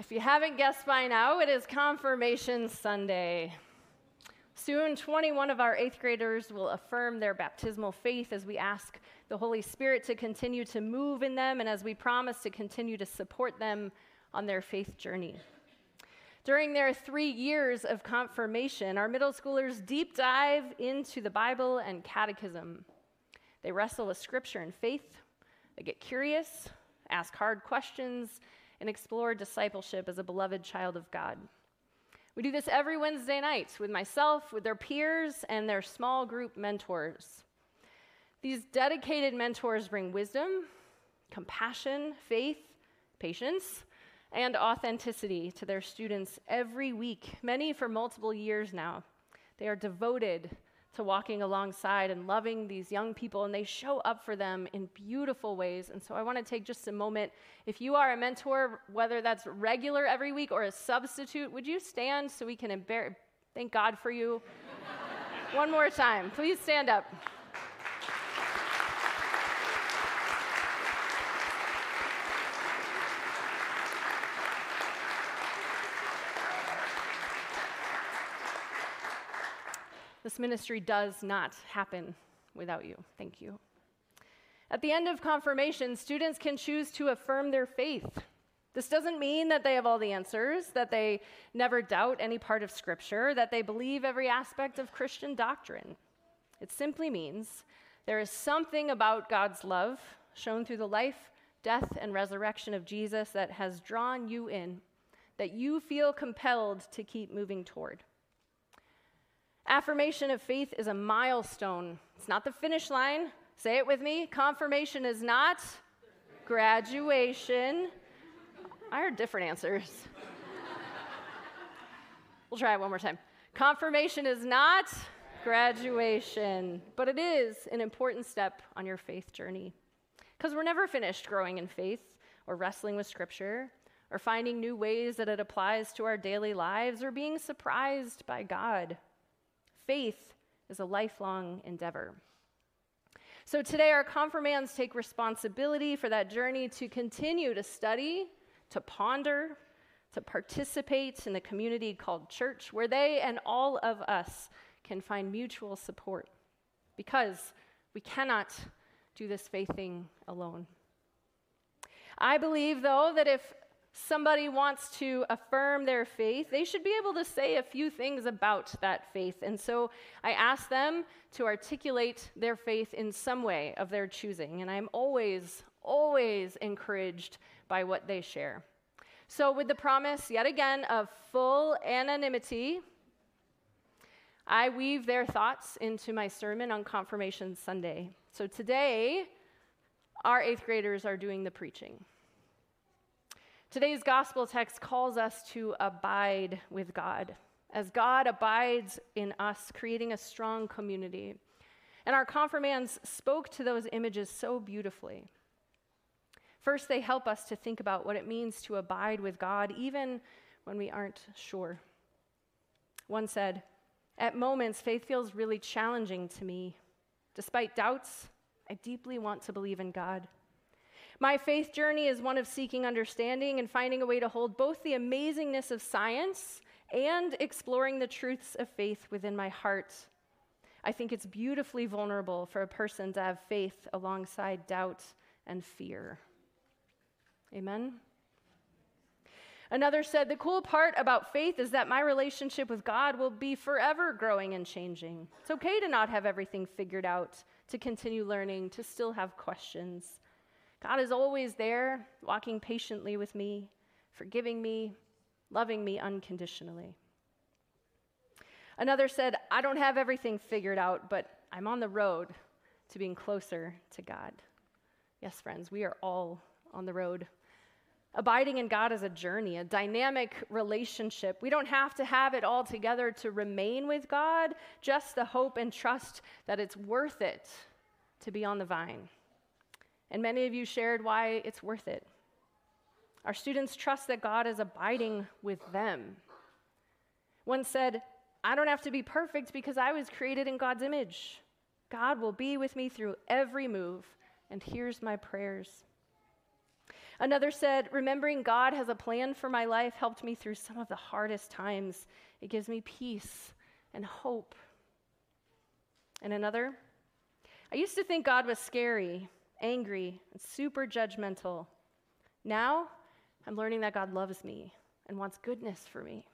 If you haven't guessed by now, it is Confirmation Sunday. Soon, 21 of our 8th graders will affirm their baptismal faith as we ask the Holy Spirit to continue to move in them and as we promise to continue to support them on their faith journey. During their 3 years of confirmation, our middle schoolers deep dive into the Bible and catechism. They wrestle with scripture and faith. They get curious, ask hard questions, and explore discipleship as a beloved child of God. We do this every Wednesday night with myself, with their peers, and their small group mentors. These dedicated mentors bring wisdom, compassion, faith, patience, and authenticity to their students every week, many for multiple years now. They are devoted to walking alongside and loving these young people, and they show up for them in beautiful ways. And so I want to take just a moment. If you are a mentor, whether that's regular every week or a substitute, would you stand so we can thank God for you? One more time. Please stand up. This ministry does not happen without you. Thank you. At the end of confirmation, students can choose to affirm their faith. This doesn't mean that they have all the answers, that they never doubt any part of Scripture, that they believe every aspect of Christian doctrine. It simply means there is something about God's love shown through the life, death, and resurrection of Jesus that has drawn you in, that you feel compelled to keep moving toward. Affirmation of faith is a milestone. It's not the finish line. Say it with me. Confirmation is not graduation. I heard different answers. We'll try it one more time. Confirmation is not graduation, but it is an important step on your faith journey. Because we're never finished growing in faith or wrestling with Scripture or finding new ways that it applies to our daily lives or being surprised by God. Faith is a lifelong endeavor. So today our confirmands take responsibility for that journey to continue to study, to ponder, to participate in the community called church, where they and all of us can find mutual support. Because we cannot do this faith thing alone. I believe, though, that if somebody wants to affirm their faith, they should be able to say a few things about that faith. And so I ask them to articulate their faith in some way of their choosing. And I'm always encouraged by what they share. So with the promise, yet again, of full anonymity, I weave their thoughts into my sermon on Confirmation Sunday. So today, our 8th graders are doing the preaching. Today's gospel text calls us to abide with God, as God abides in us, creating a strong community. And our confirmands spoke to those images so beautifully. First, they help us to think about what it means to abide with God, even when we aren't sure. One said, "At moments, faith feels really challenging to me. Despite doubts, I deeply want to believe in God. My faith journey is one of seeking understanding and finding a way to hold both the amazingness of science and exploring the truths of faith within my heart. I think it's beautifully vulnerable for a person to have faith alongside doubt and fear." Amen? Another said, "The cool part about faith is that my relationship with God will be forever growing and changing. It's okay to not have everything figured out, to continue learning, to still have questions. God is always there, walking patiently with me, forgiving me, loving me unconditionally." Another said, "I don't have everything figured out, but I'm on the road to being closer to God." Yes, friends, we are all on the road. Abiding in God is a journey, a dynamic relationship. We don't have to have it all together to remain with God, just the hope and trust that it's worth it to be on the vine. And many of you shared why it's worth it. Our students trust that God is abiding with them. One said, "I don't have to be perfect because I was created in God's image. God will be with me through every move and hears my prayers." Another said, remembering God has a plan for my life helped me through some of the hardest times. It gives me peace and hope. And another, I used to think God was scary, angry, and super judgmental. Now, I'm learning that God loves me and wants goodness for me.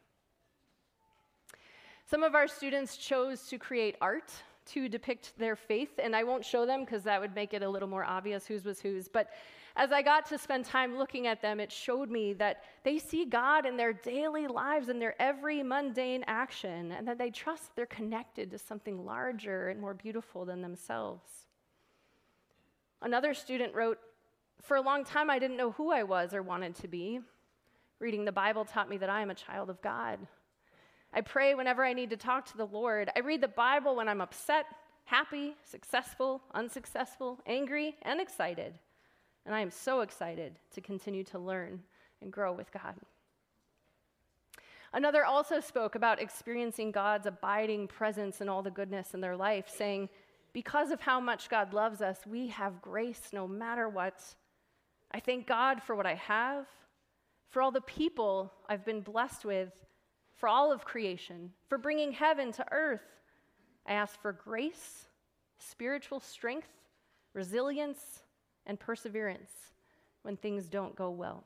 Some of our students chose to create art to depict their faith, and I won't show them because that would make it a little more obvious whose was whose. But as I got to spend time looking at them, it showed me that they see God in their daily lives, in their every mundane action, and that they trust they're connected to something larger and more beautiful than themselves. Another student wrote, for a long time I didn't know who I was or wanted to be. Reading the Bible taught me that I am a child of God. I pray whenever I need to talk to the Lord. I read the Bible when I'm upset, happy, successful, unsuccessful, angry, and excited. And I am so excited to continue to learn and grow with God. Another also spoke about experiencing God's abiding presence in all the goodness in their life, saying, because of how much God loves us, we have grace no matter what. I thank God for what I have, for all the people I've been blessed with, for all of creation, for bringing heaven to earth. I ask for grace, spiritual strength, resilience, and perseverance when things don't go well.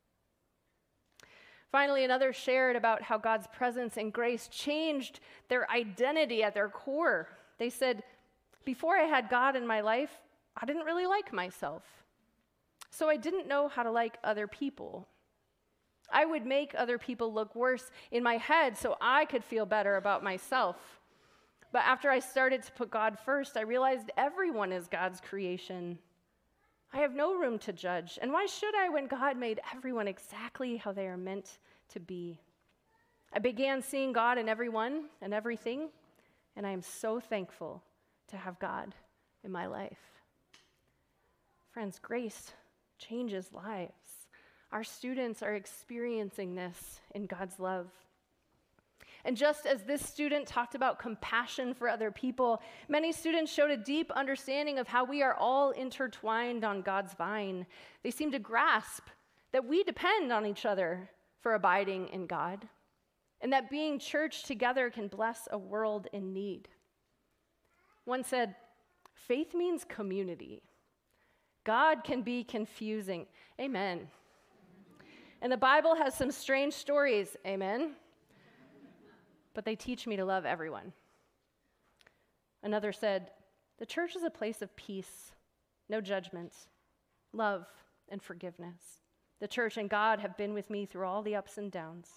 Finally, another shared about how God's presence and grace changed their identity at their core. They said, before I had God in my life, I didn't really like myself. So I didn't know how to like other people. I would make other people look worse in my head so I could feel better about myself. But after I started to put God first, I realized everyone is God's creation. I have no room to judge. And why should I when God made everyone exactly how they are meant to be? I began seeing God in everyone and everything, and I am so thankful to have God in my life. Friends, grace changes lives. Our students are experiencing this in God's love. And just as this student talked about compassion for other people, many students showed a deep understanding of how we are all intertwined on God's vine. They seem to grasp that we depend on each other for abiding in God, and that being church together can bless a world in need. One said, faith means community. God can be confusing. Amen. And the Bible has some strange stories, amen? But they teach me to love everyone. Another said, the church is a place of peace, no judgment, love, and forgiveness. The church and God have been with me through all the ups and downs.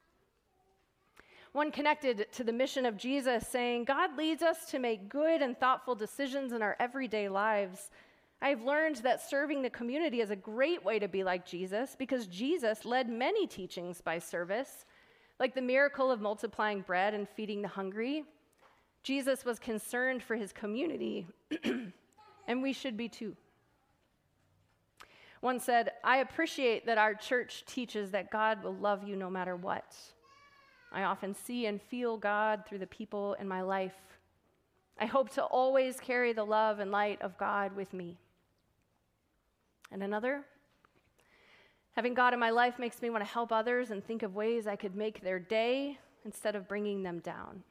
One connected to the mission of Jesus, saying, God leads us to make good and thoughtful decisions in our everyday lives. I've learned that serving the community is a great way to be like Jesus because Jesus led many teachings by service, like the miracle of multiplying bread and feeding the hungry. Jesus was concerned for his community, and we should be too. One said, I appreciate that our church teaches that God will love you no matter what. I often see and feel God through the people in my life. I hope to always carry the love and light of God with me. And another, having God in my life makes me want to help others and think of ways I could make their day instead of bringing them down.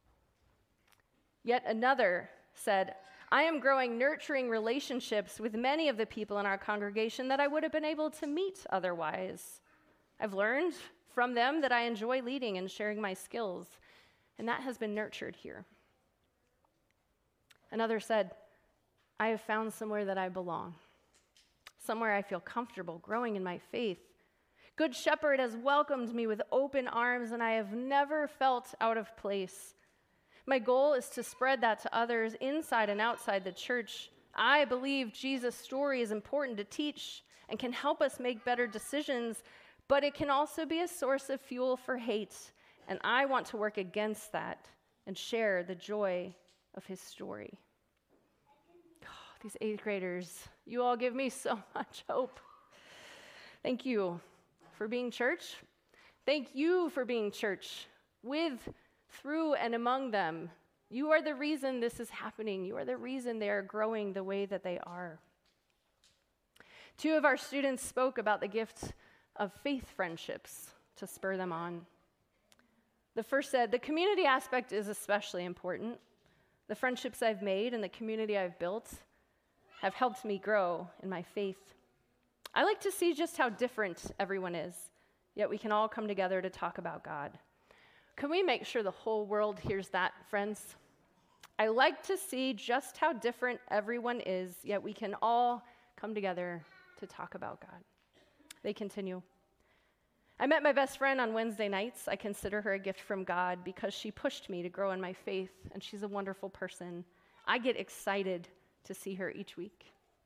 Yet another said, I am growing nurturing relationships with many of the people in our congregation that I would have been able to meet otherwise. I've learned from them that I enjoy leading and sharing my skills, and that has been nurtured here. Another said, I have found somewhere that I belong. Somewhere I feel comfortable growing in my faith. Good Shepherd has welcomed me with open arms, and I have never felt out of place. My goal is to spread that to others inside and outside the church. I believe Jesus' story is important to teach and can help us make better decisions, but it can also be a source of fuel for hate, and I want to work against that and share the joy of his story. These 8th graders, you all give me so much hope. Thank you for being church. Thank you for being church with, through, and among them. You are the reason this is happening. You are the reason they are growing the way that they are. Two of our students spoke about the gift of faith friendships to spur them on. The first said, the community aspect is especially important. The friendships I've made and the community I've built have helped me grow in my faith. I like to see just how different everyone is, yet we can all come together to talk about God. Can we make sure the whole world hears that, friends? I like to see just how different everyone is, yet we can all come together to talk about God. They continue. I met my best friend on Wednesday nights. I consider her a gift from God because she pushed me to grow in my faith, and she's a wonderful person. I get excited to see her each week.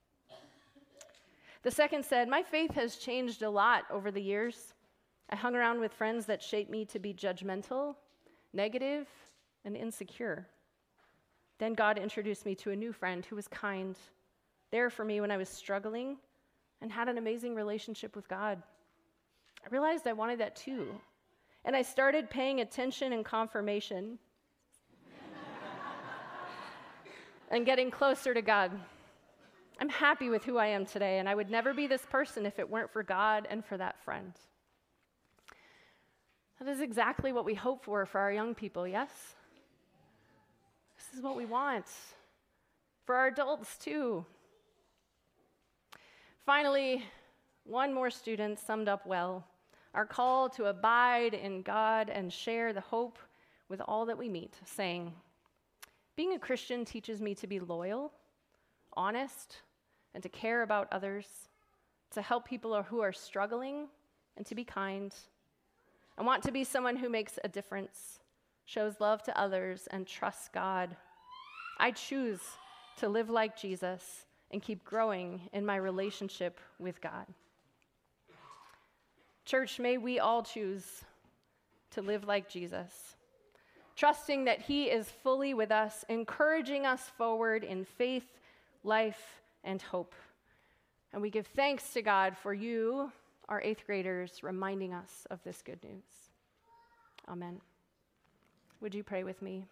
The second said, my faith has changed a lot over the years. I hung around with friends that shaped me to be judgmental, negative, and insecure. Then God introduced me to a new friend who was kind, there for me when I was struggling, and had an amazing relationship with God. I realized I wanted that too, and I started paying attention and confirmation and getting closer to God. I'm happy with who I am today, and I would never be this person if it weren't for God and for that friend. That is exactly what we hope for our young people, yes? This is what we want for our adults too. Finally, one more student summed up well our call to abide in God and share the hope with all that we meet, saying, being a Christian teaches me to be loyal, honest, and to care about others, to help people who are struggling, and to be kind. I want to be someone who makes a difference, shows love to others, and trusts God. I choose to live like Jesus and keep growing in my relationship with God. Church, may we all choose to live like Jesus, trusting that he is fully with us, encouraging us forward in faith, life, and hope. And we give thanks to God for you, our 8th graders, reminding us of this good news. Amen. Would you pray with me?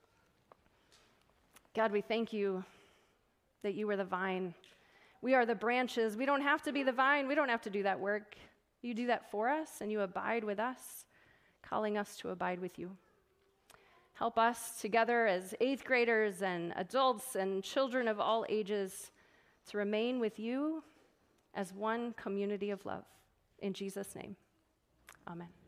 God, we thank you that you are the vine. We are the branches. We don't have to be the vine. We don't have to do that work. You do that for us, and you abide with us, calling us to abide with you. Help us together as 8th graders and adults and children of all ages to remain with you as one community of love. In Jesus' name, amen.